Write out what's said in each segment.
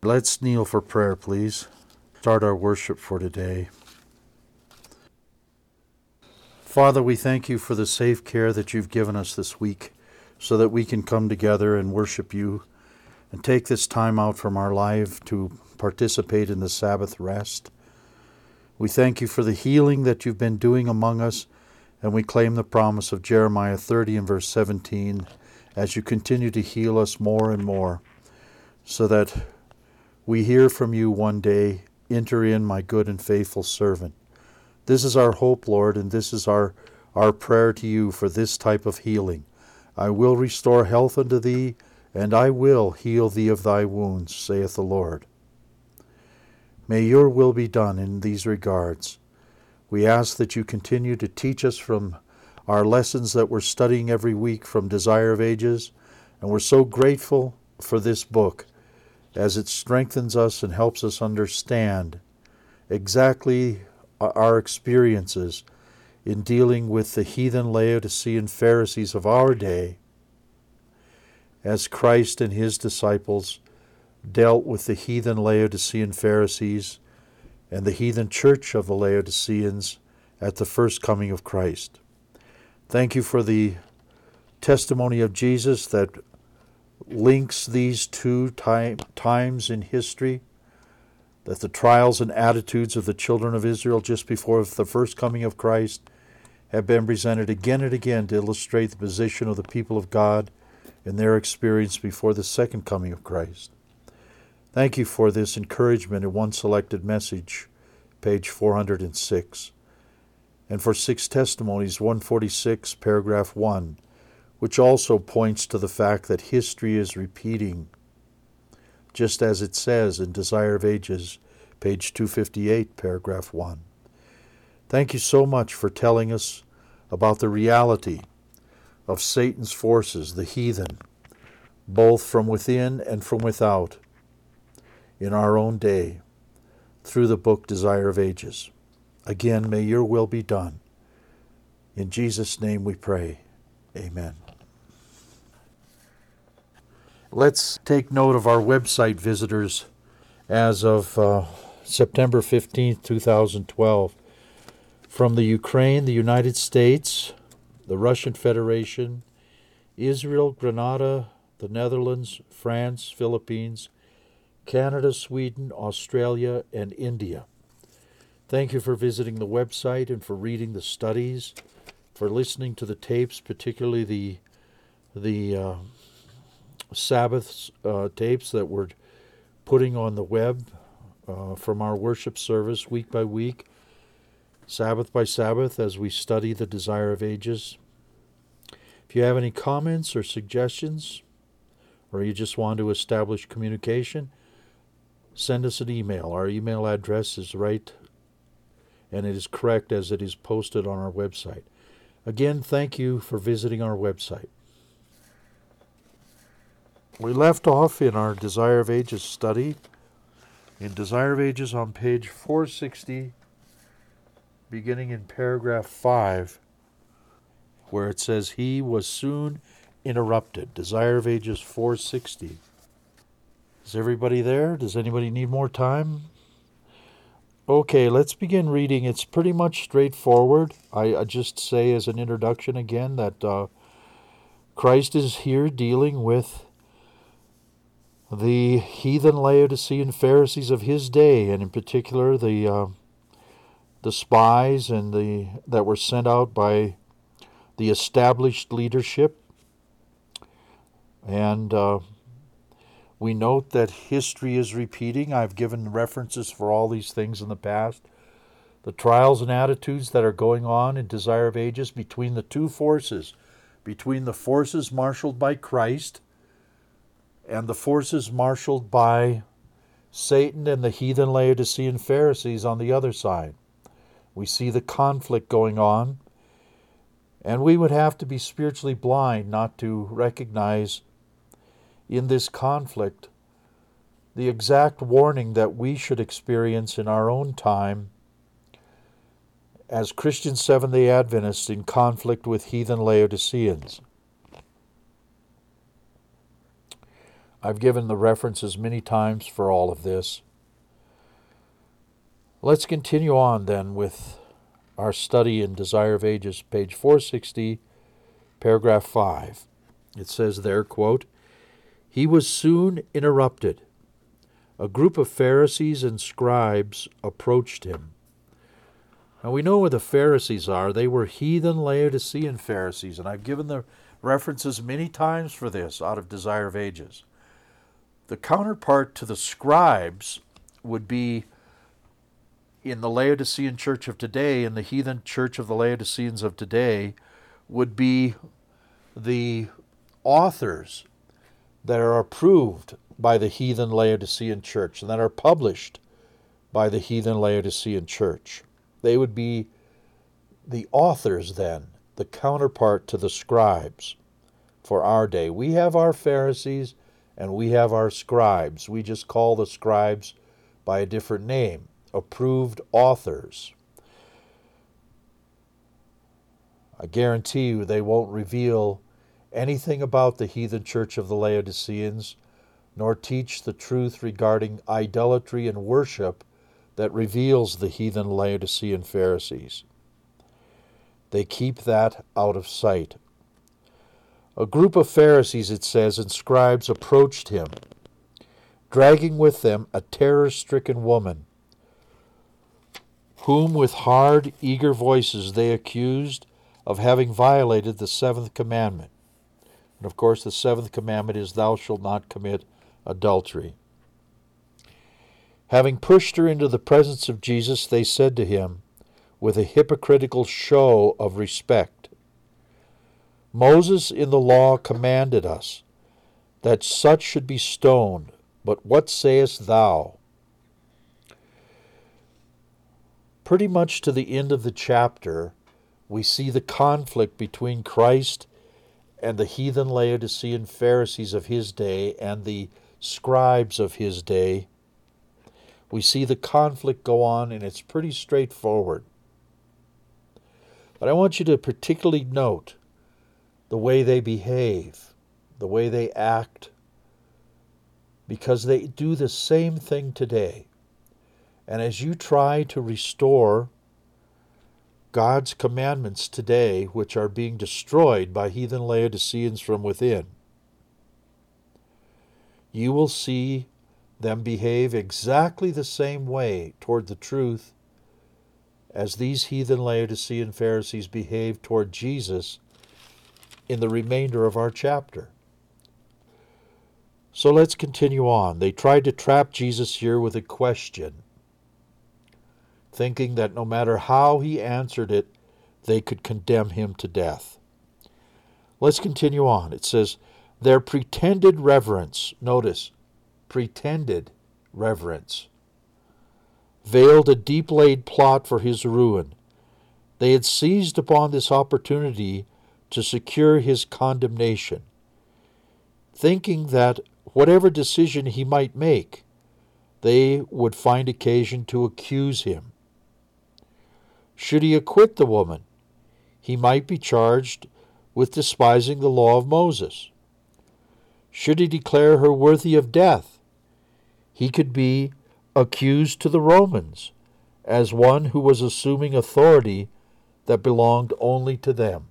Let's kneel for prayer, please. Start our worship for today. Father, we thank you for the safe care that you've given us this week so that we can come together and worship you and take this time out from our life to participate in the Sabbath rest. We thank you for the healing that you've been doing among us, and we claim the promise of Jeremiah 30 and verse 17 as you continue to heal us more and more, so that we hear from you one day, "Enter in, my good and faithful servant." This is our hope, Lord, and this is our prayer to you for this type of healing. I will restore health unto thee, and I will heal thee of thy wounds, saith the Lord. May your will be done in these regards. We ask that you continue to teach us from our lessons that we're studying every week from Desire of Ages, and we're so grateful for this book as it strengthens us and helps us understand exactly our experiences in dealing with the heathen Laodicean Pharisees of our day, as Christ and his disciples dealt with the heathen Laodicean Pharisees and the heathen church of the Laodiceans at the first coming of Christ. Thank you for the testimony of Jesus that links these two times in history, that the trials and attitudes of the children of Israel just before the first coming of Christ have been presented again and again to illustrate the position of the people of God in their experience before the second coming of Christ. Thank you for this encouragement in one selected message, page 406, and for 6 testimonies, 146, paragraph 1, which also points to the fact that history is repeating, just as it says in Desire of Ages, page 258, paragraph 1. Thank you so much for telling us about the reality of Satan's forces, the heathen, both from within and from without, in our own day, through the book Desire of Ages. Again, may your will be done. In Jesus' name we pray. Amen. Let's take note of our website visitors as of September 15th, 2012. From the Ukraine, the United States, the Russian Federation, Israel, Grenada, the Netherlands, France, Philippines, Canada, Sweden, Australia, and India. Thank you for visiting the website and for reading the studies, for listening to the tapes, particularly the Sabbath tapes that we're putting on the web from our worship service week by week, Sabbath by Sabbath, as we study the Desire of Ages. If you have any comments or suggestions, or you just want to establish communication, send us an email. Our email address is right, and it is correct as it is posted on our website. Again, thank you for visiting our website. We left off in our Desire of Ages study, in Desire of Ages on page 460, beginning in paragraph 5, where it says, "He was soon interrupted." Desire of Ages 460. Is everybody there? Does anybody need more time? Okay, let's begin reading. It's pretty much straightforward. I just say as an introduction again that Christ is here dealing with the heathen Laodicean Pharisees of his day, and in particular the spies and that were sent out by the established leadership. And we note that history is repeating. I've given references for all these things in the past. The trials and attitudes that are going on in Desire of Ages between the two forces, between the forces marshaled by Christ and the forces marshaled by Satan and the heathen Laodicean Pharisees on the other side. We see the conflict going on, and we would have to be spiritually blind not to recognize in this conflict the exact warning that we should experience in our own time as Christian Seventh-day Adventists in conflict with heathen Laodiceans. I've given the references many times for all of this. Let's continue on then with our study in Desire of Ages, page 460, paragraph 5. It says there, quote, "He was soon interrupted. A group of Pharisees and scribes approached him." Now we know what the Pharisees are. They were heathen Laodicean Pharisees, and I've given the references many times for this out of Desire of Ages. The counterpart to the scribes would be in the Laodicean church of today, in the heathen church of the Laodiceans of today, would be the authors that are approved by the heathen Laodicean church and that are published by the heathen Laodicean church. They would be the authors then, the counterpart to the scribes for our day. We have our Pharisees and we have our scribes. We just call the scribes by a different name, approved authors. I guarantee you they won't reveal anything about the heathen church of the Laodiceans, nor teach the truth regarding idolatry and worship that reveals the heathen Laodicean Pharisees. They keep that out of sight. A group of Pharisees, it says, and scribes approached him, dragging with them a terror-stricken woman, whom with hard, eager voices they accused of having violated the seventh commandment. And of course, the seventh commandment is, "Thou shalt not commit adultery." Having pushed her into the presence of Jesus, they said to him, with a hypocritical show of respect, "Moses in the law commanded us that such should be stoned, but what sayest thou?" Pretty much to the end of the chapter, we see the conflict between Christ and the heathen Laodicean Pharisees of his day and the scribes of his day. We see the conflict go on, and it's pretty straightforward. But I want you to particularly note the way they behave, the way they act, because they do the same thing today. And as you try to restore God's commandments today, which are being destroyed by heathen Laodiceans from within, you will see them behave exactly the same way toward the truth as these heathen Laodicean Pharisees behaved toward Jesus in the remainder of our chapter. So let's continue on. They tried to trap Jesus here with a question, thinking that no matter how he answered it, they could condemn him to death. Let's continue on. It says, their pretended reverence, notice, pretended reverence, veiled a deep-laid plot for his ruin. They had seized upon this opportunity to secure his condemnation, thinking that whatever decision he might make, they would find occasion to accuse him. Should he acquit the woman, he might be charged with despising the law of Moses. Should he declare her worthy of death, he could be accused to the Romans as one who was assuming authority that belonged only to them.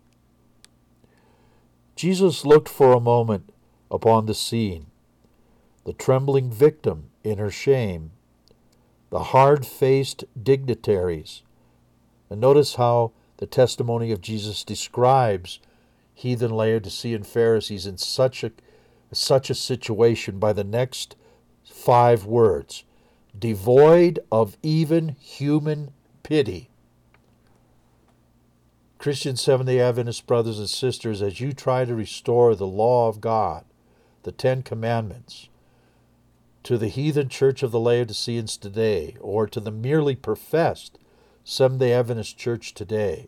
Jesus looked for a moment upon the scene, the trembling victim in her shame, the hard-faced dignitaries. And notice how the testimony of Jesus describes heathen Laodicean Pharisees in such a situation by the next 5 words: devoid of even human pity. Christian Seventh-day Adventist brothers and sisters, as you try to restore the law of God, the 10 Commandments, to the heathen church of the Laodiceans today, or to the merely professed Seventh-day Adventist church today,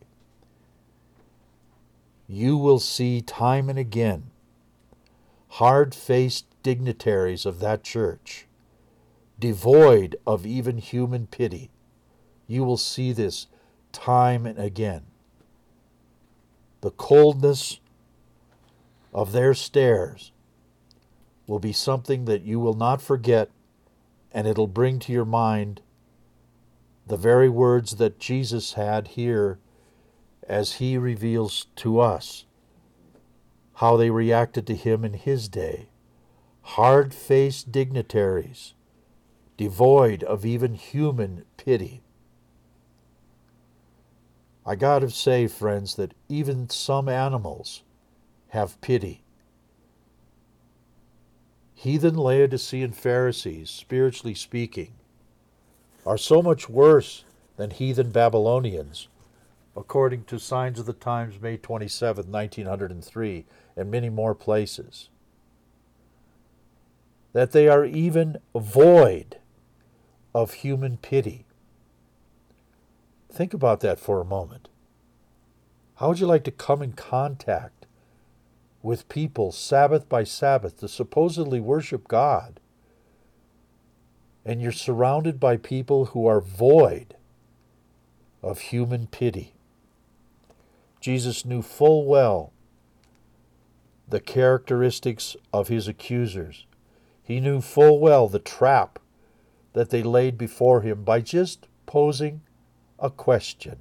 you will see time and again hard-faced dignitaries of that church, devoid of even human pity. You will see this time and again. The coldness of their stares, will be something that you will not forget, and it'll bring to your mind the very words that Jesus had here as he reveals to us how they reacted to him in his day. Hard-faced dignitaries, devoid of even human pity. I gotta say, friends, that even some animals have pity. Heathen Laodicean Pharisees, spiritually speaking, are so much worse than heathen Babylonians, according to Signs of the Times, May 27, 1903, and many more places. That they are even void of human pity. Think about that for a moment. How would you like to come in contact with people Sabbath by Sabbath to supposedly worship God, and you're surrounded by people who are void of human pity? Jesus knew full well the characteristics of his accusers. He knew full well the trap that they laid before him by just posing a question.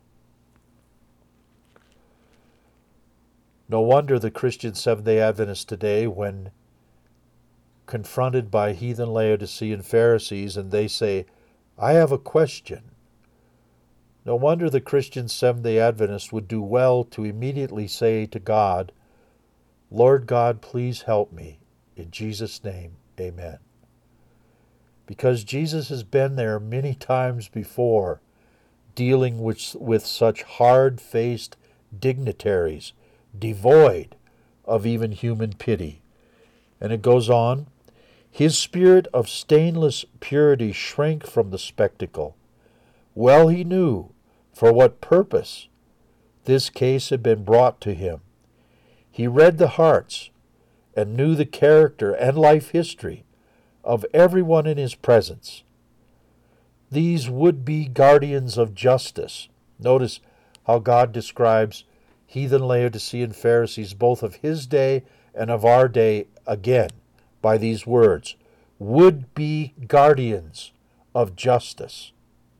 No wonder the Christian Seventh-day Adventists today, when confronted by heathen Laodicean Pharisees and they say, "I have a question," no wonder the Christian Seventh-day Adventists would do well to immediately say to God, "Lord God, please help me. In Jesus' name, amen." Because Jesus has been there many times before, dealing with such hard-faced dignitaries, devoid of even human pity. And it goes on, his spirit of stainless purity shrank from the spectacle. Well he knew for what purpose this case had been brought to him. He read the hearts and knew the character and life history of everyone in his presence. These would-be guardians of justice. Notice how God describes heathen Laodicean Pharisees, both of his day and of our day, again, by these words, would-be guardians of justice,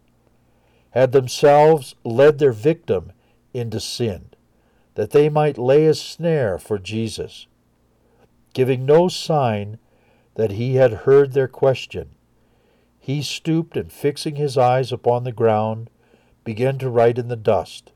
had themselves led their victim into sin, that they might lay a snare for Jesus, giving no sign that he had heard their question. He stooped and, fixing his eyes upon the ground, began to write in the dust.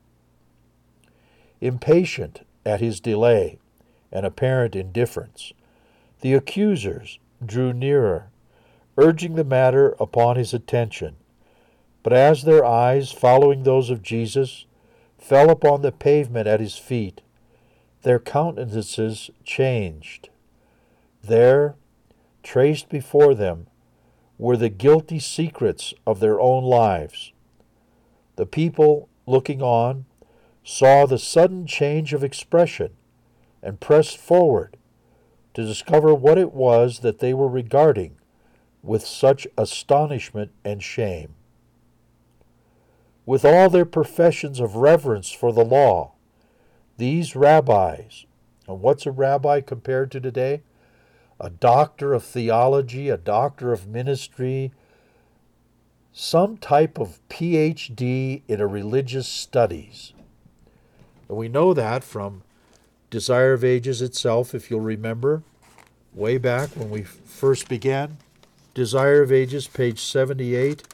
Impatient at his delay and apparent indifference, the accusers drew nearer, urging the matter upon his attention. But as their eyes, following those of Jesus, fell upon the pavement at his feet, their countenances changed. There, traced before them, were the guilty secrets of their own lives. The people, looking on, saw the sudden change of expression and pressed forward to discover what it was that they were regarding with such astonishment and shame. With all their professions of reverence for the law, these rabbis, and what's a rabbi compared to today? A doctor of theology, a doctor of ministry, some type of PhD in a religious studies. And we know that from Desire of Ages itself, if you'll remember, way back when we first began. Desire of Ages, page 78.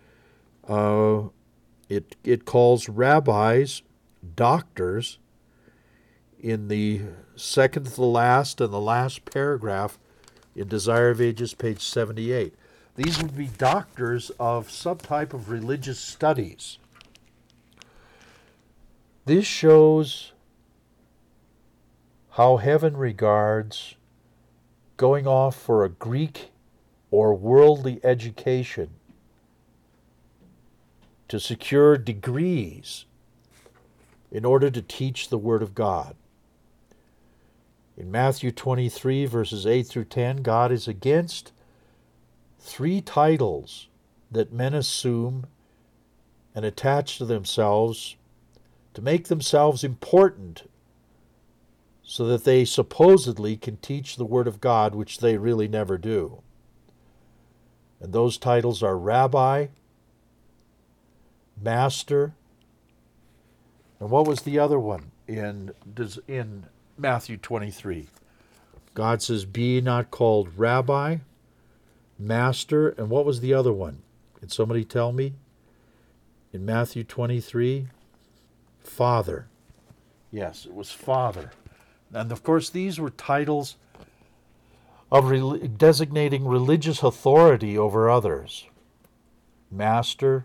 It calls rabbis doctors in the second to the last and the last paragraph in Desire of Ages, page 78. These would be doctors of some type of religious studies. This shows how heaven regards going off for a Greek or worldly education to secure degrees in order to teach the Word of God. In Matthew 23, verses 8 through 10, God is against three titles that men assume and attach to themselves to make themselves important so that they supposedly can teach the Word of God, which they really never do. And those titles are Rabbi, Master, and what was the other one in Matthew 23? God says, be ye not called Rabbi, Master, and what was the other one? Can somebody tell me? In Matthew 23, Father. Yes, it was Father. And of course, these were titles of designating religious authority over others. Master,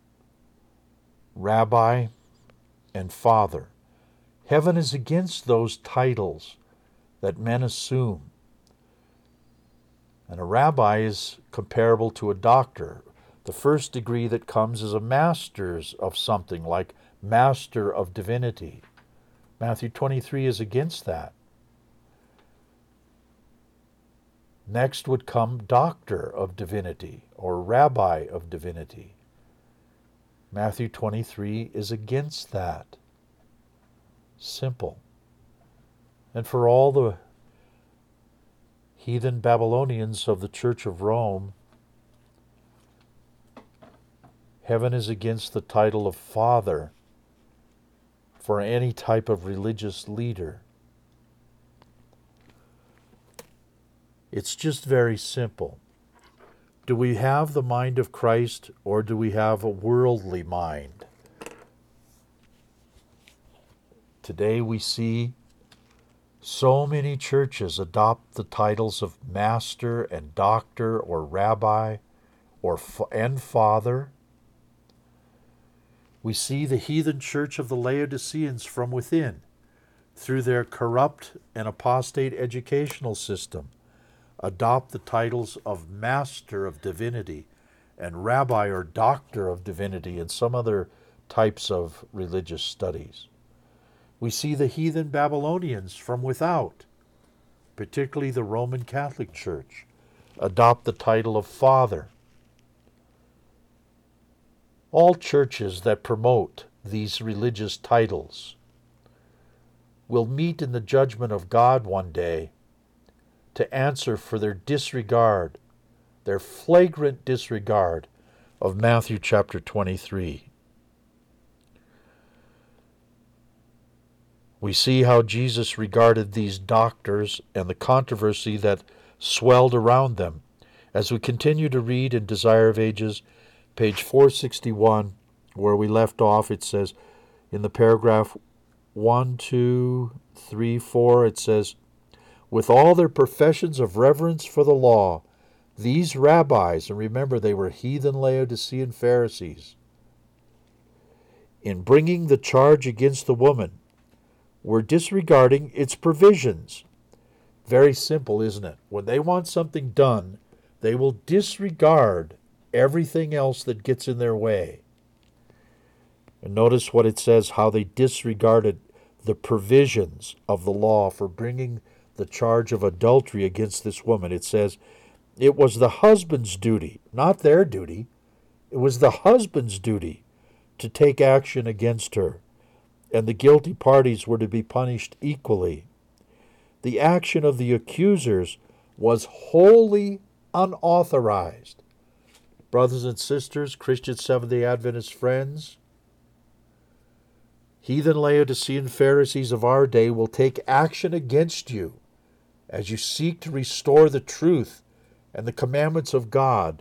Rabbi, and Father. Heaven is against those titles that men assume. And a rabbi is comparable to a doctor. The first degree that comes is a master's of something, like Master of Divinity. Matthew 23 is against that. Next would come Doctor of Divinity, or Rabbi of Divinity. Matthew 23 is against that. Simple. And for all the heathen Babylonians of the Church of Rome, heaven is against the title of Father for any type of religious leader. It's just very simple. Do we have the mind of Christ, or do we have a worldly mind? Today we see so many churches adopt the titles of Master and Doctor or Rabbi and Father. We see the heathen church of the Laodiceans from within, through their corrupt and apostate educational system, adopt the titles of Master of Divinity and Rabbi or Doctor of Divinity and some other types of religious studies. We see the heathen Babylonians from without, particularly the Roman Catholic Church, adopt the title of Father. All churches that promote these religious titles will meet in the judgment of God one day to answer for their disregard, their flagrant disregard of Matthew chapter 23. We see how Jesus regarded these doctors and the controversy that swelled around them. As we continue to read in Desire of Ages, page 461, where we left off, it says, in the paragraph 1, 2, 3, 4, it says, with all their professions of reverence for the law, these rabbis, and remember they were heathen Laodicean Pharisees, in bringing the charge against the woman, were disregarding its provisions. Very simple, isn't it? When they want something done, they will disregard everything else that gets in their way. And notice what it says, how they disregarded the provisions of the law for bringing the charge of adultery against this woman. It says, it was the husband's duty, not their duty. It was the husband's duty to take action against her, and the guilty parties were to be punished equally. The action of the accusers was wholly unauthorized. Brothers and sisters, Christian Seventh-day Adventist friends, heathen Laodicean Pharisees of our day will take action against you as you seek to restore the truth and the commandments of God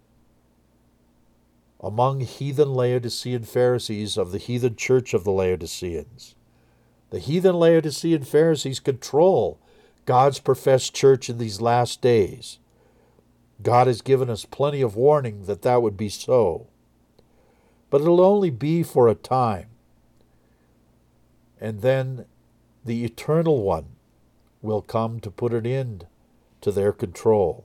among heathen Laodicean Pharisees of the heathen church of the Laodiceans. The heathen Laodicean Pharisees control God's professed church in these last days. God has given us plenty of warning that that would be so. But it'll only be for a time. And then the Eternal One will come to put an end to their control.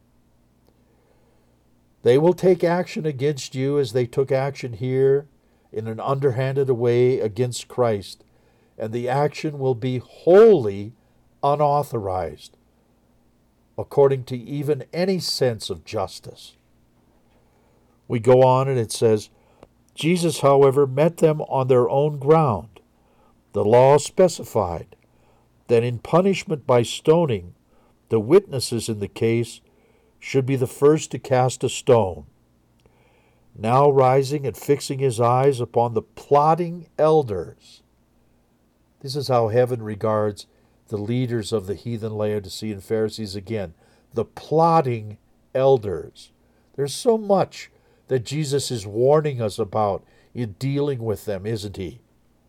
They will take action against you as they took action here in an underhanded way against Christ, and the action will be wholly unauthorized, according to even any sense of justice. We go on and it says, Jesus, however, met them on their own ground. The law specified, that in punishment by stoning, the witnesses in the case should be the first to cast a stone. Now rising and fixing his eyes upon the plotting elders. This is how heaven regards the leaders of the heathen Laodicean Pharisees again. The plotting elders. There's so much that Jesus is warning us about in dealing with them, isn't he?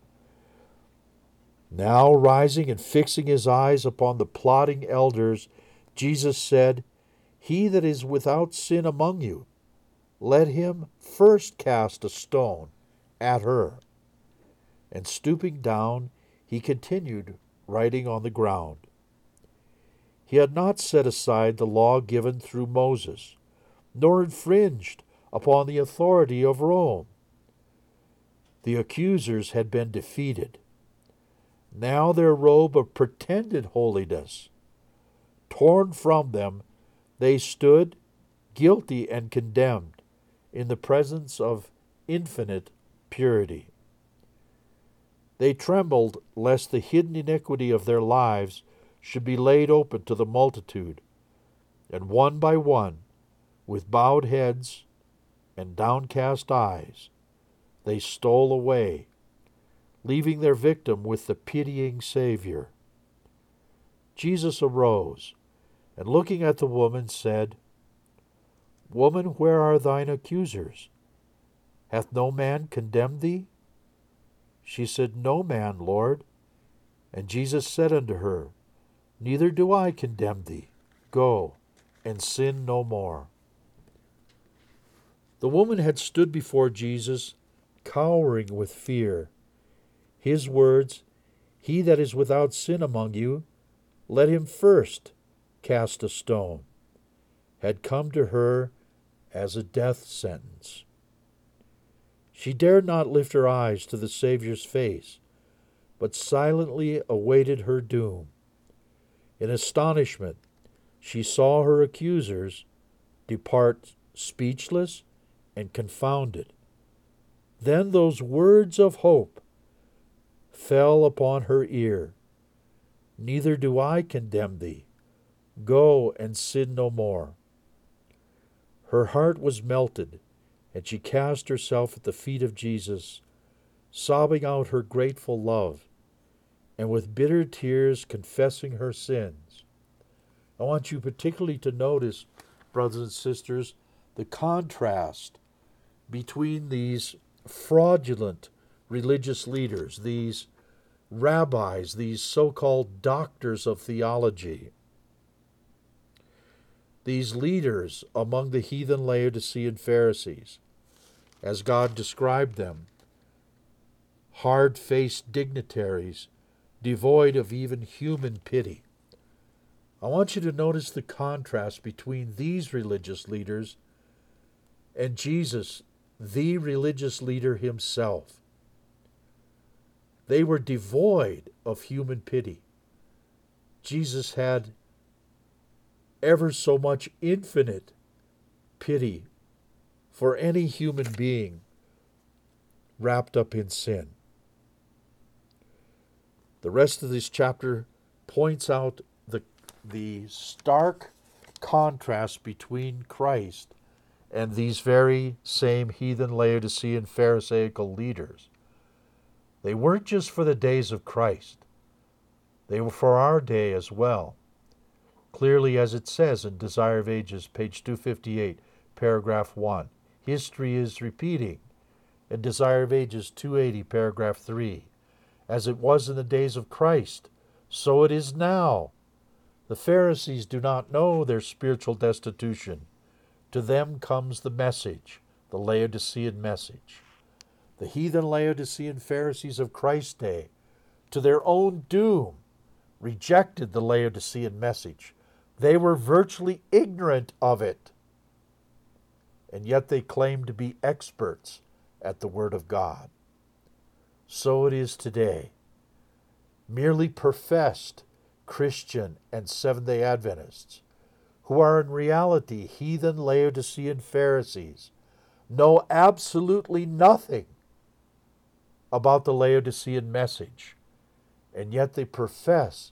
Now rising and fixing his eyes upon the plotting elders, Jesus said, "He that is without sin among you, let him first cast a stone at her." And stooping down, he continued writing on the ground. He had not set aside the law given through Moses, nor infringed upon the authority of Rome. The accusers had been defeated. Now their robe of pretended holiness, torn from them, they stood, guilty and condemned, in the presence of infinite purity. They trembled lest the hidden iniquity of their lives should be laid open to the multitude, and one by one, with bowed heads and downcast eyes, they stole away, leaving their victim with the pitying Savior. Jesus arose, and looking at the woman, said, "Woman, where are thine accusers? Hath no man condemned thee?" She said, "No man, Lord." And Jesus said unto her, "Neither do I condemn thee. Go, and sin no more." The woman had stood before Jesus, cowering with fear. His words, "He that is without sin among you, let him first cast a stone," had come to her as a death sentence. She dared not lift her eyes to the Saviour's face, but silently awaited her doom. In astonishment, she saw her accusers depart speechless and confounded. Then those words of hope fell upon her ear. "Neither do I condemn thee. Go and sin no more." Her heart was melted, and she cast herself at the feet of Jesus, sobbing out her grateful love, and with bitter tears confessing her sins. I want you particularly to notice, brothers and sisters, the contrast between these fraudulent religious leaders, these rabbis, these so-called doctors of theology, these leaders among the heathen Laodicean Pharisees, as God described them, hard-faced dignitaries, devoid of even human pity. I want you to notice the contrast between these religious leaders and Jesus, the religious leader himself. They were devoid of human pity. Jesus had ever so much infinite pity for any human being wrapped up in sin. The rest of this chapter points out the stark contrast between Christ and these very same heathen Laodicean Pharisaical leaders. They weren't just for the days of Christ. They were for our day as well. Clearly, as it says in Desire of Ages, page 258, paragraph 1. History is repeating in Desire of Ages 280, paragraph 3. As it was in the days of Christ, so it is now. The Pharisees do not know their spiritual destitution. To them comes the message, the Laodicean message. The heathen Laodicean Pharisees of Christ's day, to their own doom, rejected the Laodicean message. They were virtually ignorant of it, and yet they claimed to be experts at the Word of God. So it is today. Merely professed Christian and Seventh-day Adventists, who are in reality heathen Laodicean Pharisees, know absolutely nothing about the Laodicean message, and yet they profess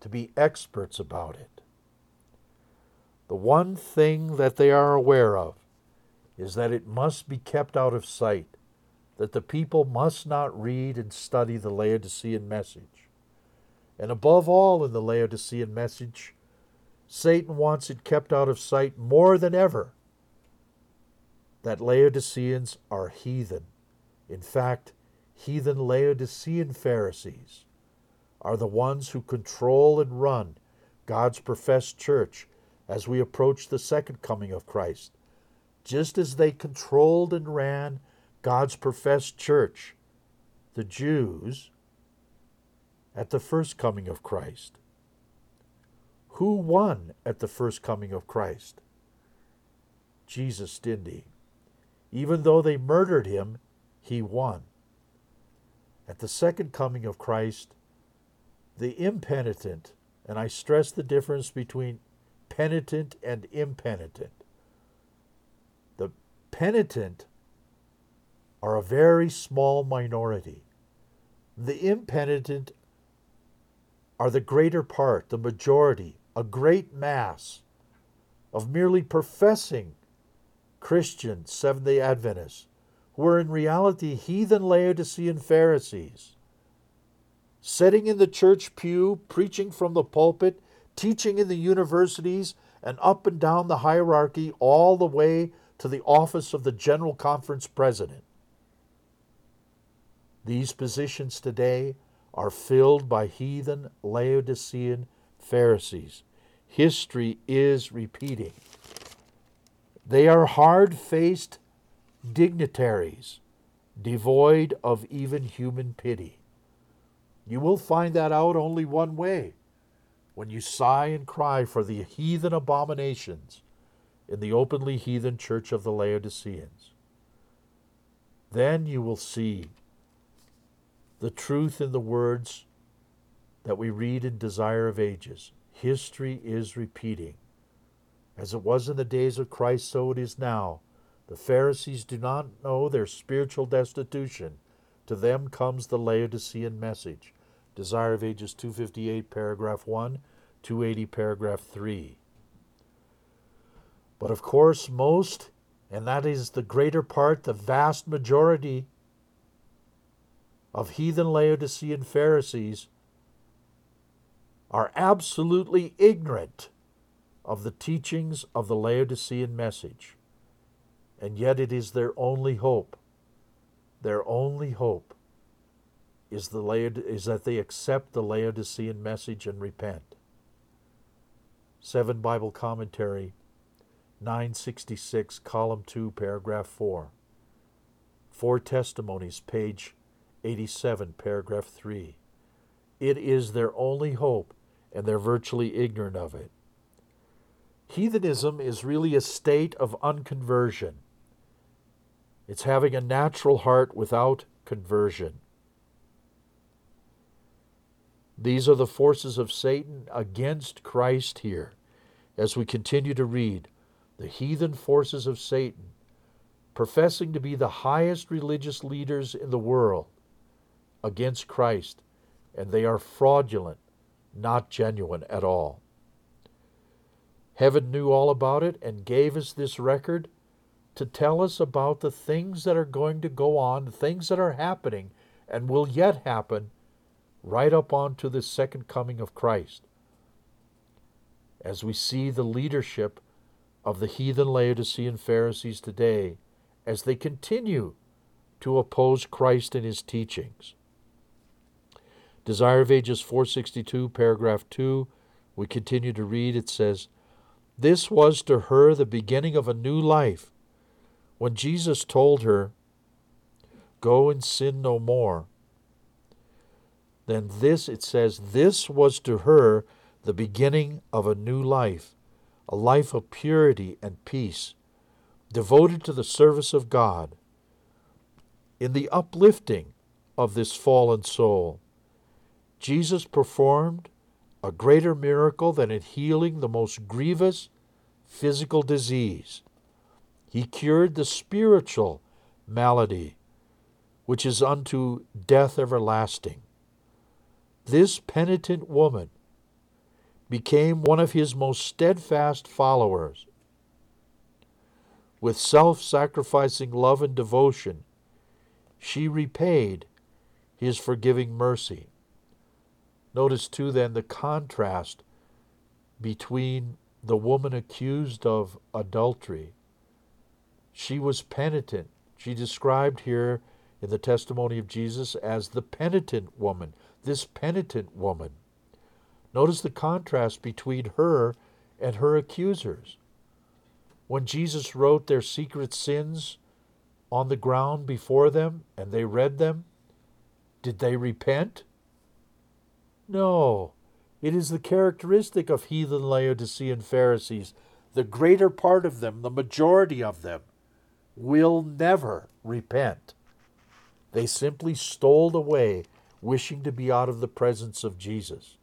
to be experts about it. The one thing that they are aware of is that it must be kept out of sight, that the people must not read and study the Laodicean message. And above all, in the Laodicean message, Satan wants it kept out of sight more than ever, that Laodiceans are heathen. In fact, heathen Laodicean Pharisees are the ones who control and run God's professed church as we approach the second coming of Christ, just as they controlled and ran God's professed church, the Jews, at the first coming of Christ. Who won at the first coming of Christ? Jesus, didn't he? Even though they murdered him, he won. At the second coming of Christ, the impenitent, and I stress the difference between penitent and impenitent. The penitent are a very small minority. The impenitent are the greater part, the majority, a great mass of merely professing Christian Seventh-day Adventists who are in reality heathen Laodicean Pharisees, sitting in the church pew, preaching from the pulpit, teaching in the universities, and up and down the hierarchy all the way to the office of the General Conference President. These positions today are filled by heathen Laodicean Pharisees. History is repeating. They are hard-faced dignitaries, devoid of even human pity. You will find that out only one way, when you sigh and cry for the heathen abominations in the openly heathen church of the Laodiceans. Then you will see the truth in the words that we read in Desire of Ages. History is repeating. As it was in the days of Christ, so it is now. The Pharisees do not know their spiritual destitution. To them comes the Laodicean message. Desire of Ages 258, paragraph 1, 280, paragraph 3. But of course, most, and that is the greater part, the vast majority of heathen Laodicean Pharisees are absolutely ignorant of the teachings of the Laodicean message. And yet it is their only hope. Their only hope is that they accept the Laodicean message and repent. 7 Bible Commentary, 966, column 2, paragraph 4. 4 Testimonies, page 87, paragraph 3. It is their only hope, and they're virtually ignorant of it. Heathenism is really a state of unconversion. It's having a natural heart without conversion. These are the forces of Satan against Christ here. As we continue to read, the heathen forces of Satan, professing to be the highest religious leaders in the world, against Christ, and they are fraudulent, not genuine at all. Heaven knew all about it and gave us this record to tell us about the things that are going to go on, the things that are happening and will yet happen right up onto the second coming of Christ. As we see the leadership of the heathen Laodicean Pharisees today as they continue to oppose Christ and his teachings. Desire of Ages 462, paragraph 2, we continue to read, it says, "This was to her the beginning of a new life. When Jesus told her, 'Go and sin no more,' then this, it says, this was to her the beginning of a new life, a life of purity and peace, devoted to the service of God. In the uplifting of this fallen soul, Jesus performed a greater miracle than in healing the most grievous physical disease. He cured the spiritual malady, which is unto death everlasting. This penitent woman became one of his most steadfast followers. With self-sacrificing love and devotion, she repaid his forgiving mercy. Notice too then the contrast between the woman accused of adultery. She was penitent. She described here in the testimony of Jesus as the penitent woman, this penitent woman. Notice the contrast between her and her accusers. When Jesus wrote their secret sins on the ground before them and they read them, did they repent? No. It is the characteristic of heathen Laodicean Pharisees. The greater part of them, the majority of them, will never repent. They simply stole away, wishing to be out of the presence of Jesus.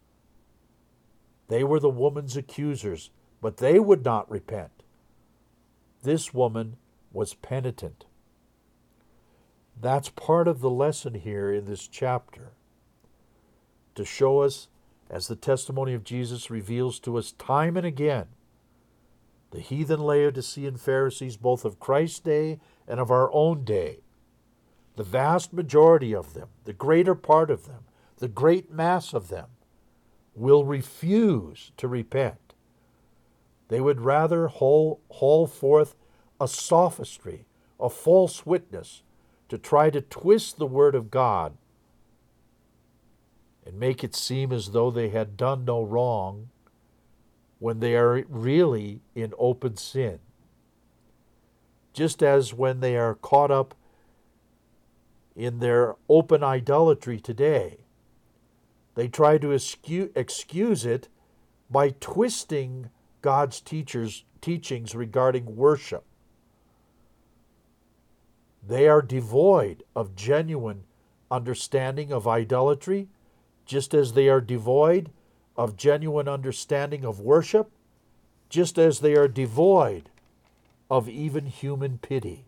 They were the woman's accusers, but they would not repent. This woman was penitent. That's part of the lesson here in this chapter, to show us, as the testimony of Jesus reveals to us time and again, the heathen Laodicean Pharisees, both of Christ's day and of our own day, the vast majority of them, the greater part of them, the great mass of them, will refuse to repent. They would rather haul forth a sophistry, a false witness, to try to twist the word of God and make it seem as though they had done no wrong when they are really in open sin. Just as when they are caught up in their open idolatry today, they try to excuse it by twisting God's teachings regarding worship. They are devoid of genuine understanding of idolatry, just as they are devoid of genuine understanding of worship, just as they are devoid of even human pity.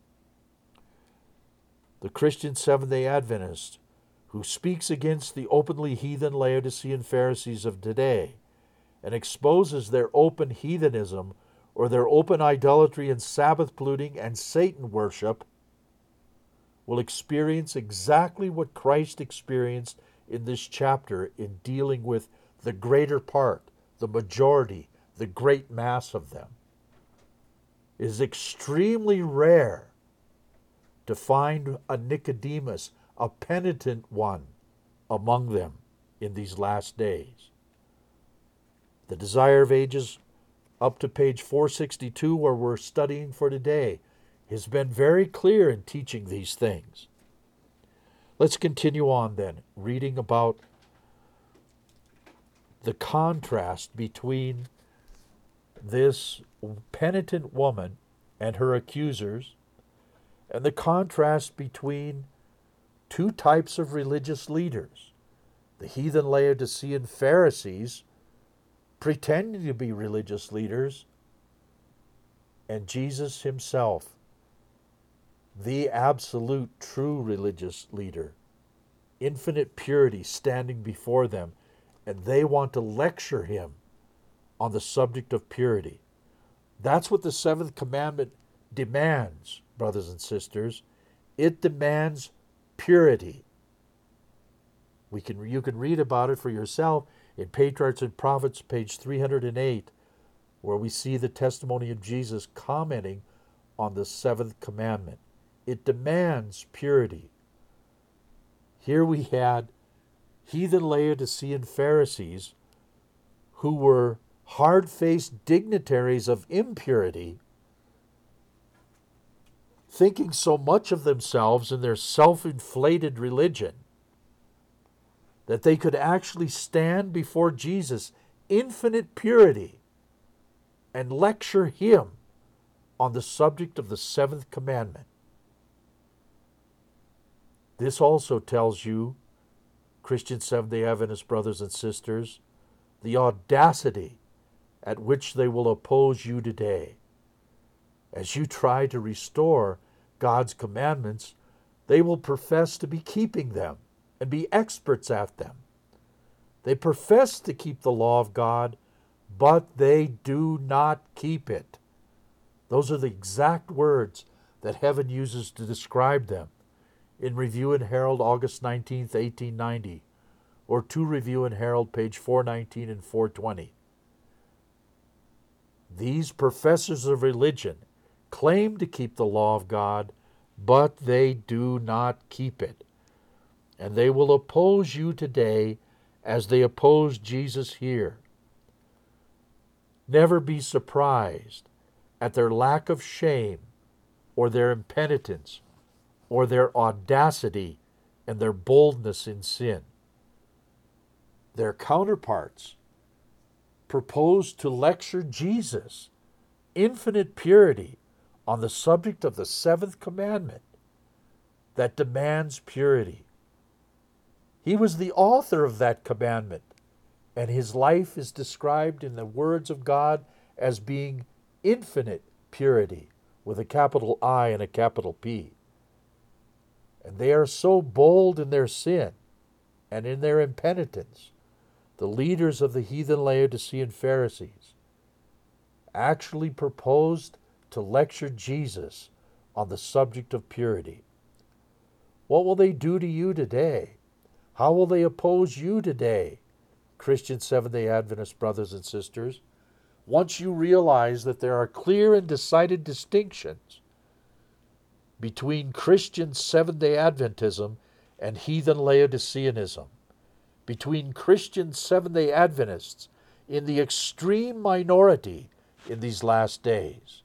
The Christian Seventh-day Adventist who speaks against the openly heathen Laodicean Pharisees of today and exposes their open heathenism or their open idolatry and Sabbath polluting and Satan worship will experience exactly what Christ experienced in this chapter in dealing with the greater part, the majority, the great mass of them. It is extremely rare to find a Nicodemus, a penitent one, among them in these last days. The Desire of Ages, up to page 462, where we're studying for today, has been very clear in teaching these things. Let's continue on then, reading about the contrast between this penitent woman and her accusers, and the contrast between two types of religious leaders: the heathen Laodicean Pharisees, pretending to be religious leaders, and Jesus himself, the absolute true religious leader, infinite purity standing before them, and they want to lecture him on the subject of purity. That's what the seventh commandment demands, brothers and sisters. It demands purity. You can read about it for yourself in Patriarchs and Prophets, page 308, where we see the testimony of Jesus commenting on the seventh commandment. It demands purity. Here we had heathen Laodicean Pharisees who were hard-faced dignitaries of impurity, thinking so much of themselves in their self-inflated religion that they could actually stand before Jesus, infinite purity, and lecture him on the subject of the seventh commandment. This also tells you, Christian Seventh-day Adventist brothers and sisters, the audacity at which they will oppose you today. As you try to restore God's commandments, they will profess to be keeping them and be experts at them. They profess to keep the law of God, but they do not keep it. Those are the exact words that heaven uses to describe them in Review and Herald, August 19th, 1890, or 2 Review and Herald, page 419 and 420. These professors of religion claim to keep the law of God, but they do not keep it. And they will oppose you today as they opposed Jesus here. Never be surprised at their lack of shame or their impenitence or their audacity and their boldness in sin. Their counterparts propose to lecture Jesus, infinite purity, on the subject of the seventh commandment that demands purity. He was the author of that commandment, and his life is described in the words of God as being infinite purity, with a capital I and a capital P. And they are so bold in their sin and in their impenitence, the leaders of the heathen Laodicean Pharisees actually proposed to lecture Jesus on the subject of purity. What will they do to you today? How will they oppose you today, Christian Seventh-day Adventist brothers and sisters, once you realize that there are clear and decided distinctions between Christian Seventh-day Adventism and heathen Laodiceanism, between Christian Seventh-day Adventists in the extreme minority in these last days,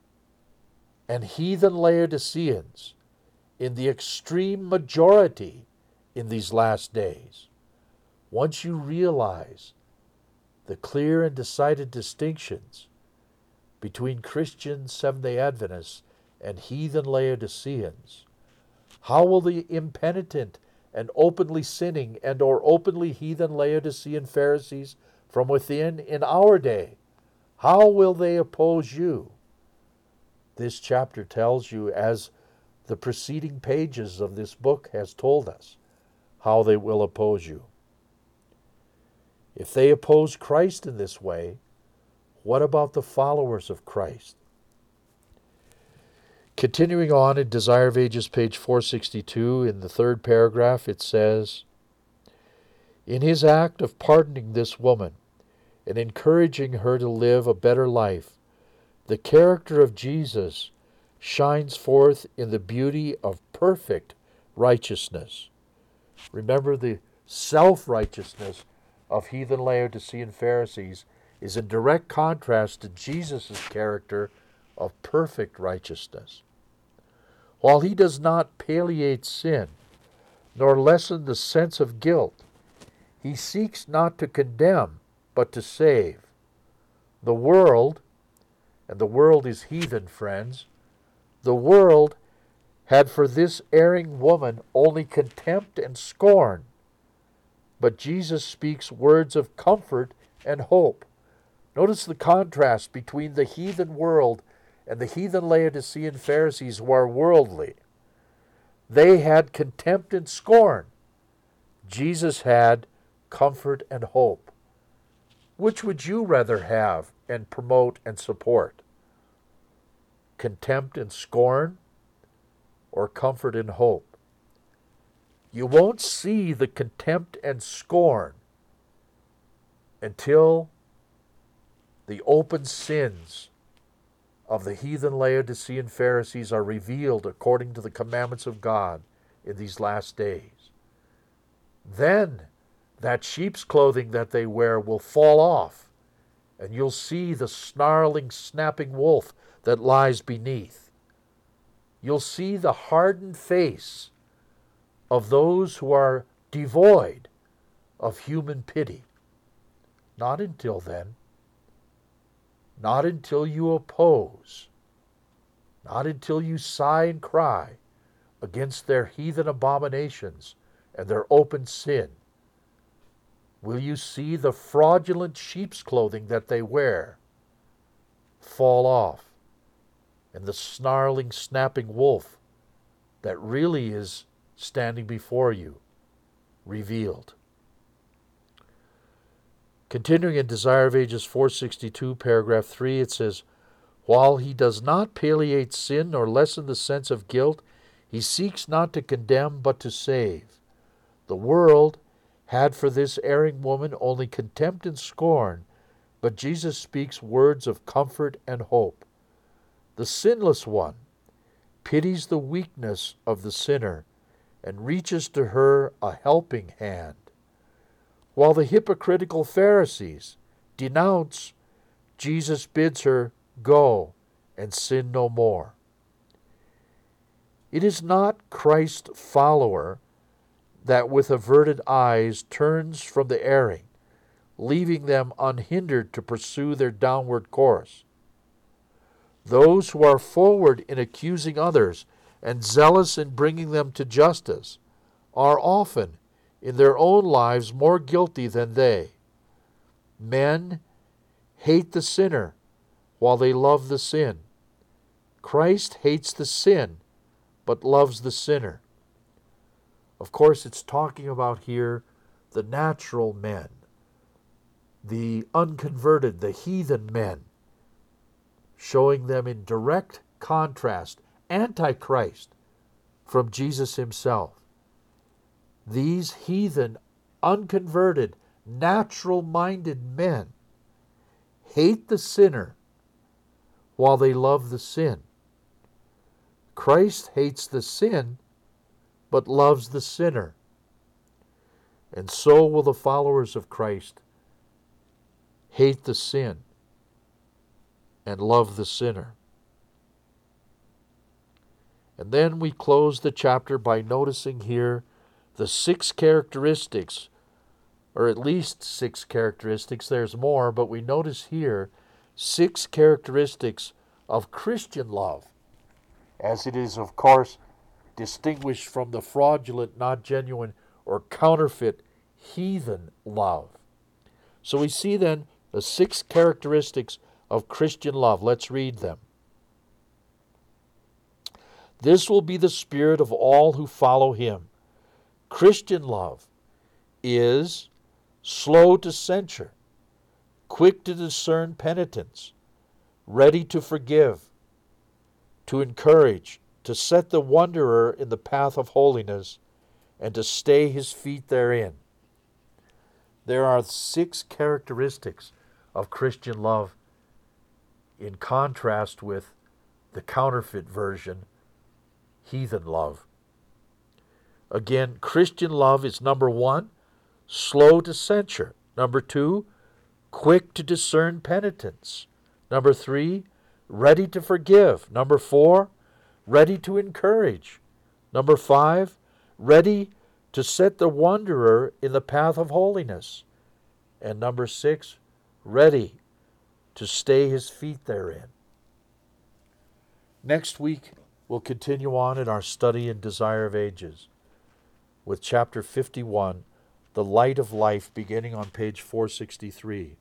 and heathen Laodiceans in the extreme majority in these last days. Once you realize the clear and decided distinctions between Christian Seventh-day Adventists and heathen Laodiceans, how will the impenitent and openly sinning and or openly heathen Laodicean Pharisees from within in our day, how will they oppose you? This chapter tells you, as the preceding pages of this book has told us, how they will oppose you. If they oppose Christ in this way, what about the followers of Christ? Continuing on in Desire of Ages, page 462, in the third paragraph, it says, in his act of pardoning this woman and encouraging her to live a better life, the character of Jesus shines forth in the beauty of perfect righteousness. Remember, the self-righteousness of heathen Laodicean Pharisees is in direct contrast to Jesus' character of perfect righteousness. While he does not palliate sin, nor lessen the sense of guilt, he seeks not to condemn, but to save. The world, and the world is heathen, friends, the world had for this erring woman only contempt and scorn. But Jesus speaks words of comfort and hope. Notice the contrast between the heathen world and the heathen Laodicean Pharisees who are worldly. They had contempt and scorn. Jesus had comfort and hope. Which would you rather have and promote and support? Contempt and scorn, or comfort and hope? You won't see the contempt and scorn until the open sins of the heathen Laodicean Pharisees are revealed according to the commandments of God in these last days. Then that sheep's clothing that they wear will fall off, and you'll see the snarling, snapping wolf that lies beneath. You'll see the hardened face of those who are devoid of human pity. Not until then. Not until you oppose. Not until you sigh and cry against their heathen abominations and their open sin will you see the fraudulent sheep's clothing that they wear fall off, and the snarling, snapping wolf that really is standing before you revealed. Continuing in Desire of Ages 462, paragraph 3, it says, while he does not palliate sin nor lessen the sense of guilt, he seeks not to condemn but to save. The world had for this erring woman only contempt and scorn, but Jesus speaks words of comfort and hope. The sinless one pities the weakness of the sinner and reaches to her a helping hand, while the hypocritical Pharisees denounce, Jesus bids her go and sin no more. It is not Christ's follower that with averted eyes turns from the erring, leaving them unhindered to pursue their downward course. Those who are forward in accusing others and zealous in bringing them to justice are often, in their own lives, more guilty than they. Men hate the sinner while they love the sin. Christ hates the sin, but loves the sinner. Of course, it's talking about here the natural men, the unconverted, the heathen men, showing them in direct contrast, antichrist from Jesus himself. These heathen, unconverted, natural-minded men hate the sinner while they love the sin. Christ hates the sin, but loves the sinner. And so will the followers of Christ hate the sin and love the sinner. And then we close the chapter by noticing here the 6 characteristics, or at least 6 characteristics. There's more, but we notice here 6 characteristics of Christian love, as it is, of course, distinguished from the fraudulent, not genuine, or counterfeit heathen love. So we see then the 6 characteristics of Christian love. Let's read them. This will be the spirit of all who follow him. Christian love is slow to censure, quick to discern penitence, ready to forgive, to encourage, to set the wanderer in the path of holiness, and to stay his feet therein. There are 6 characteristics of Christian love in contrast with the counterfeit version, heathen love. Again, Christian love is number 1, slow to censure. Number 2, quick to discern penitence. Number 3, ready to forgive. Number 4, ready to encourage. Number 5, ready to set the wanderer in the path of holiness. And number 6, ready to stay his feet therein. Next week, we'll continue on in our study in Desire of Ages with chapter 51, The Light of Life, beginning on page 463.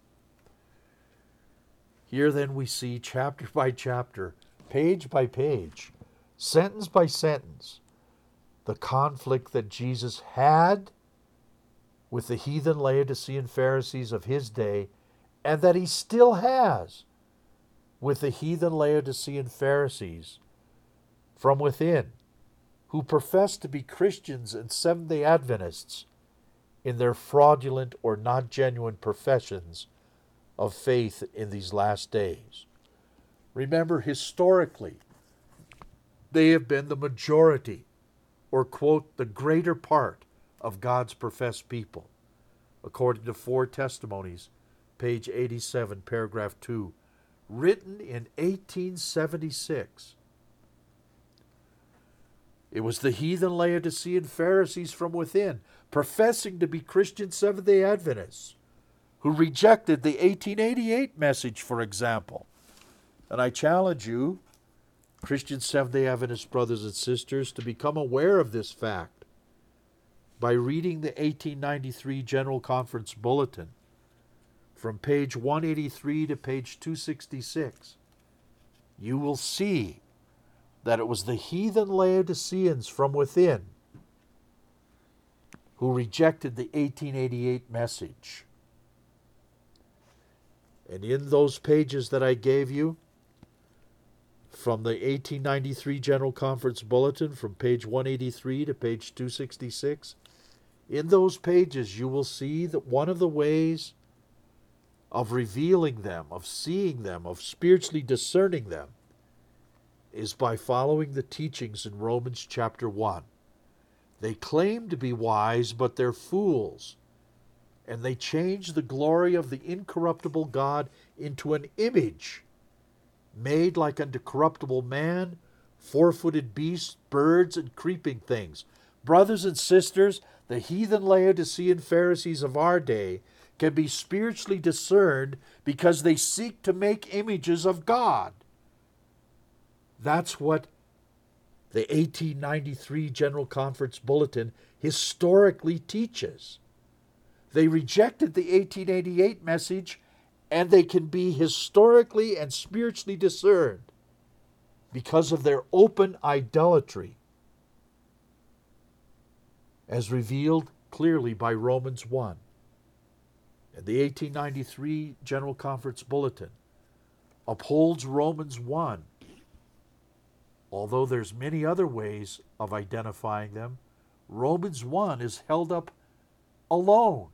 Here then we see chapter by chapter, page by page, sentence by sentence, the conflict that Jesus had with the heathen Laodicean Pharisees of his day, and that he still has with the heathen Laodicean Pharisees from within, who profess to be Christians and Seventh-day Adventists in their fraudulent or not genuine professions of faith in these last days. Remember, historically, they have been the majority, or quote, the greater part of God's professed people, according to 4 Testimonies, page 87, paragraph 2, written in 1876. It was the heathen Laodicean Pharisees from within, professing to be Christian Seventh-day Adventists, who rejected the 1888 message, for example. And I challenge you, Christian Seventh-day Adventist brothers and sisters, to become aware of this fact by reading the 1893 General Conference Bulletin from page 183 to page 266. You will see that it was the heathen Laodiceans from within who rejected the 1888 message. And in those pages that I gave you, from the 1893 General Conference Bulletin, from page 183 to page 266, in those pages you will see that one of the ways of revealing them, of seeing them, of spiritually discerning them, is by following the teachings in Romans chapter 1. They claim to be wise, but they're fools. And they change the glory of the incorruptible God into an image made like unto corruptible man, four-footed beasts, birds, and creeping things. Brothers and sisters, the heathen Laodicean Pharisees of our day can be spiritually discerned because they seek to make images of God. That's what the 1893 General Conference Bulletin historically teaches. They rejected the 1888 message, and they can be historically and spiritually discerned because of their open idolatry, as revealed clearly by Romans 1. And the 1893 General Conference Bulletin upholds Romans 1. Although there's many other ways of identifying them, Romans 1 is held up alone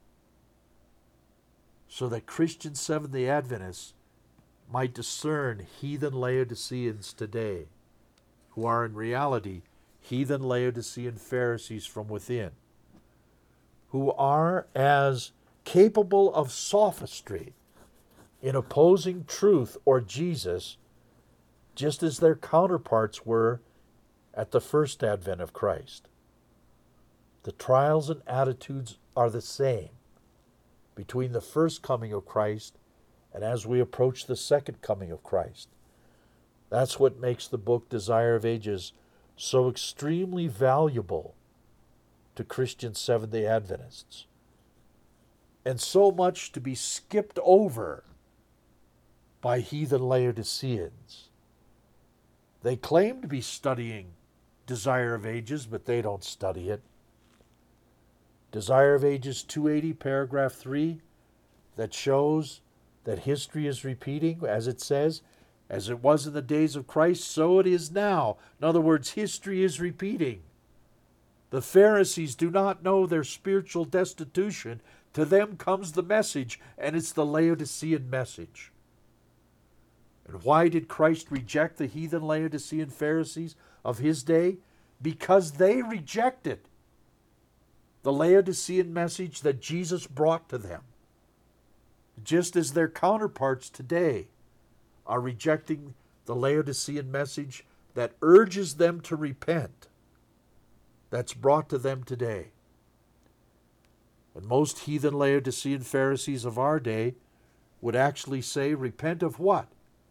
so that Christian Seventh-day Adventists might discern heathen Laodiceans today, who are in reality heathen Laodicean Pharisees from within, who are as capable of sophistry in opposing truth or Jesus just as their counterparts were at the first advent of Christ. The trials and attitudes are the same between the first coming of Christ and as we approach the second coming of Christ. That's what makes the book Desire of Ages so extremely valuable to Christian Seventh-day Adventists, and so much to be skipped over by heathen Laodiceans. They claim to be studying Desire of Ages, but they don't study it. Desire of Ages 280, paragraph 3, that shows that history is repeating, as it says, as it was in the days of Christ, so it is now. In other words, history is repeating. The Pharisees do not know their spiritual destitution. To them comes the message, and it's the Laodicean message. And why did Christ reject the heathen Laodicean Pharisees of his day? Because they rejected the Laodicean message that Jesus brought to them, just as their counterparts today are rejecting the Laodicean message that urges them to repent, that's brought to them today. And most heathen Laodicean Pharisees of our day would actually say, repent of what?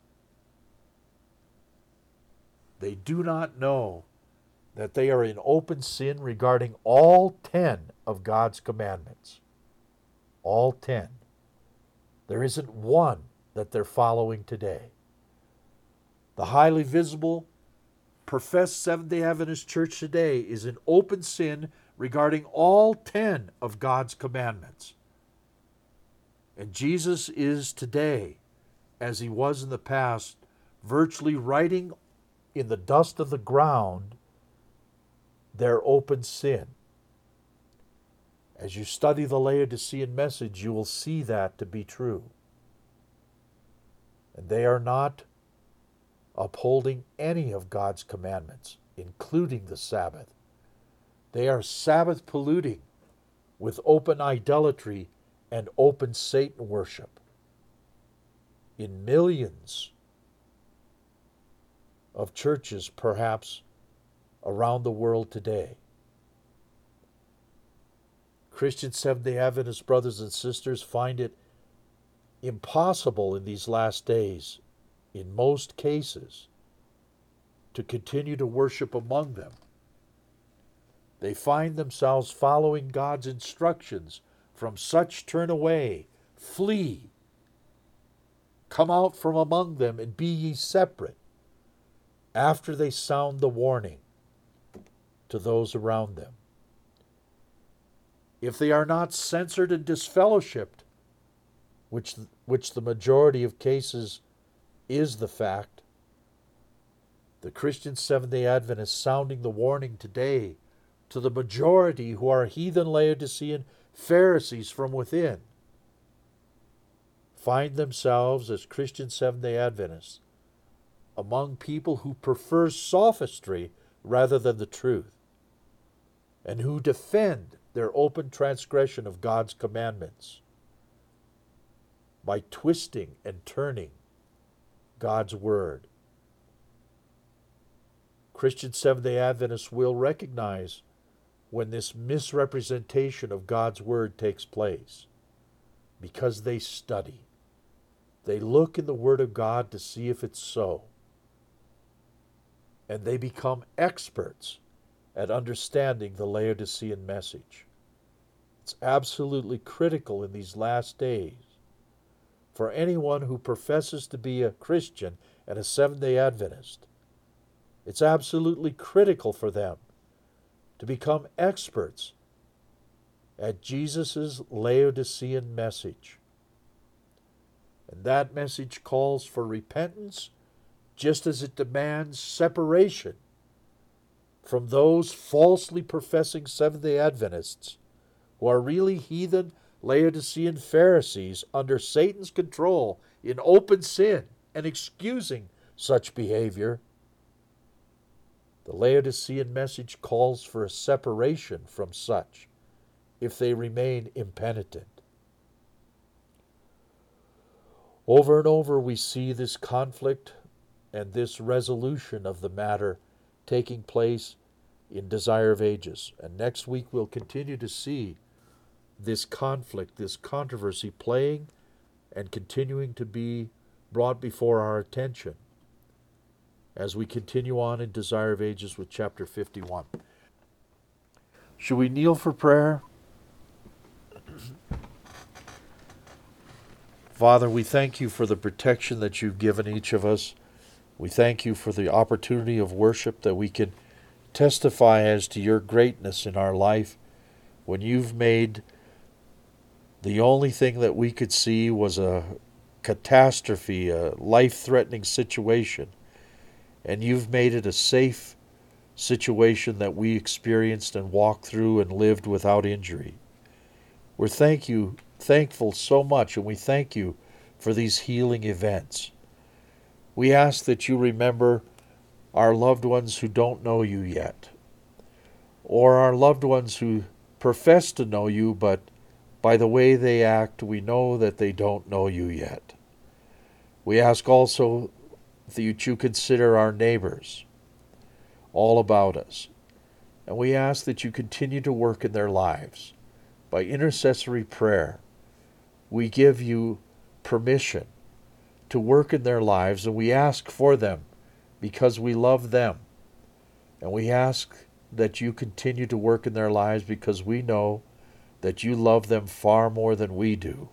They do not know that they are in open sin regarding all 10 of God's commandments. All 10. There isn't one that they're following today. The highly visible, professed Seventh-day Adventist Church today is in open sin regarding all 10 of God's commandments. And Jesus is today, as he was in the past, virtually writing in the dust of the ground their open sin. As you study the Laodicean message, you will see that to be true. And they are not upholding any of God's commandments, including the Sabbath. They are Sabbath polluting with open idolatry and open Satan worship in millions of churches, perhaps, around the world today. Christian Seventh-day Adventist brothers and sisters find it impossible in these last days, in most cases, to continue to worship among them. They find themselves following God's instructions, from such turn away, flee, come out from among them and be ye separate, after they sound the warning to those around them. If they are not censored and disfellowshipped which the majority of cases is the fact, the Christian Seventh-day Adventists sounding the warning today to the majority who are heathen Laodicean Pharisees from within, find themselves as Christian Seventh-day Adventists among people who prefer sophistry rather than the truth, and who defend their open transgression of God's commandments by twisting and turning God's Word. Christian Seventh-day Adventists will recognize when this misrepresentation of God's Word takes place because they study. They look in the Word of God to see if it's so. And they become experts at understanding the Laodicean message. It's absolutely critical in these last days for anyone who professes to be a Christian and a Seventh-day Adventist. It's absolutely critical for them to become experts at Jesus' Laodicean message. And that message calls for repentance just as it demands separation from those falsely professing Seventh-day Adventists who are really heathen Laodicean Pharisees under Satan's control in open sin and excusing such behavior. The Laodicean message calls for a separation from such if they remain impenitent. Over and over we see this conflict and this resolution of the matter taking place in Desire of Ages. And next week we'll continue to see this conflict, this controversy playing and continuing to be brought before our attention as we continue on in Desire of Ages with chapter 51. Should we kneel for prayer? Father, we thank you for the protection that you've given each of us. We thank you for the opportunity of worship that we can testify as to your greatness in our life when you've made the only thing that we could see was a catastrophe, a life-threatening situation, and you've made it a safe situation that we experienced and walked through and lived without injury. We're thankful so much, and we thank you for these healing events. We ask that you remember our loved ones who don't know you yet, or our loved ones who profess to know you, but by the way they act, we know that they don't know you yet. We ask also that you consider our neighbors all about us, and we ask that you continue to work in their lives. By intercessory prayer, we give you permission to work in their lives, and we ask for them because we love them. And we ask that you continue to work in their lives because we know that you love them far more than we do.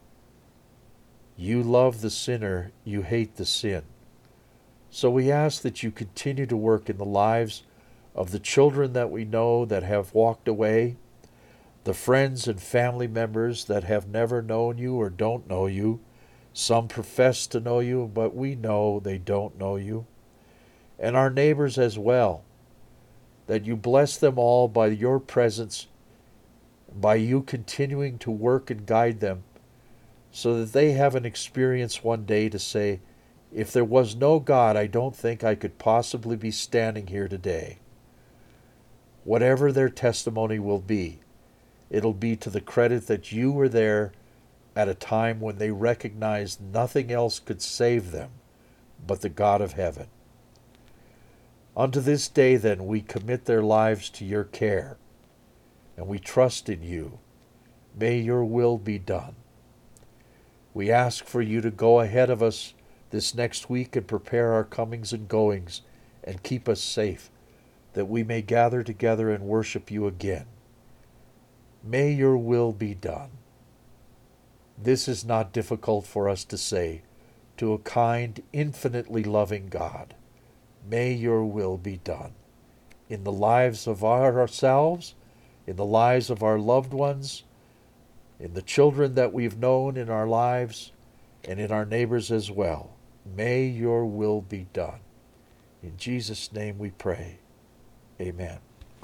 You love the sinner, you hate the sin. So we ask that you continue to work in the lives of the children that we know that have walked away, the friends and family members that have never known you or don't know you. Some profess to know you, but we know they don't know you. And our neighbors as well, that you bless them all by your presence, by you continuing to work and guide them, so that they have an experience one day to say, if there was no God, I don't think I could possibly be standing here today. Whatever their testimony will be, it'll be to the credit that you were there at a time when they recognized nothing else could save them but the God of heaven. Unto this day, then, we commit their lives to your care, and we trust in you. May your will be done. We ask for you to go ahead of us this next week and prepare our comings and goings and keep us safe, that we may gather together and worship you again. May your will be done. This is not difficult for us to say to a kind, infinitely loving God. May your will be done in the lives of ourselves, in the lives of our loved ones, in the children that we've known in our lives, and in our neighbors as well. May your will be done. In Jesus' name we pray. Amen.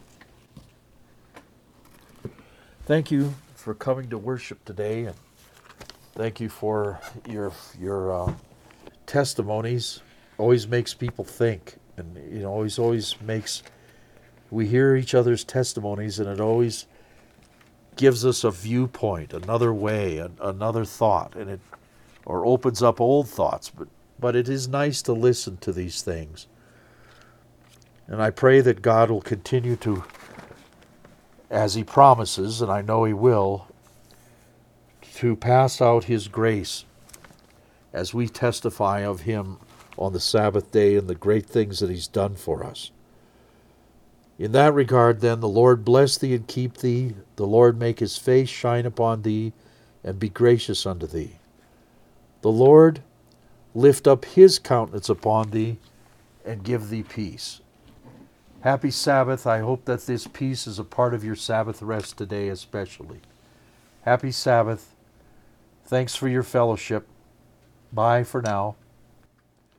Thank you for coming to worship today, and thank you for your testimonies. Always makes people think, and always makes, we hear each other's testimonies, and it always gives us a viewpoint, another way, another thought, and it or opens up old thoughts. But it is nice to listen to these things. And I pray that God will continue to, as He promises, and I know He will, to pass out His grace as we testify of Him on the Sabbath day and the great things that He's done for us. In that regard, then, the Lord bless thee and keep thee. The Lord make His face shine upon thee and be gracious unto thee. The Lord lift up His countenance upon thee and give thee peace. Happy Sabbath. I hope that this peace is a part of your Sabbath rest today especially. Happy Sabbath. Thanks for your fellowship. Bye for now.